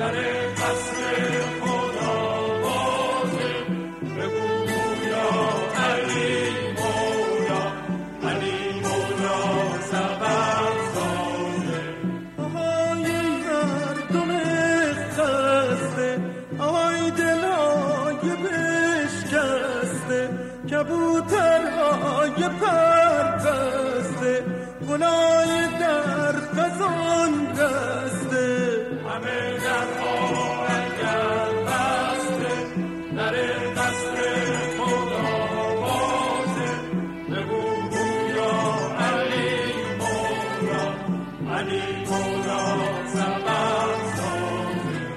کبوترهای پربسته گلای در خزان رسته همه درها اگر بسته در قصر خدا بازه بگو گویا علی مولا علی مولا سبب سازه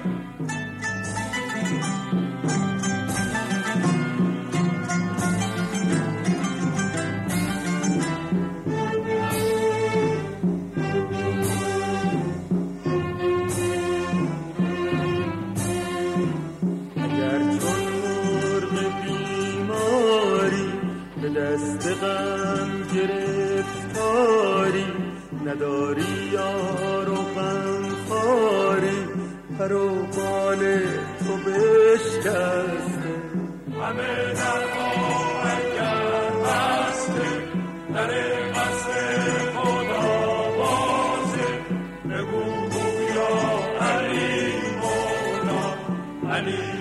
دست غم گرفتاری نداری یار و غم خاری پر و بال تو بشکسته همه درها اگر بسته در قصر خدا بازه بگو گویا علی مولا علی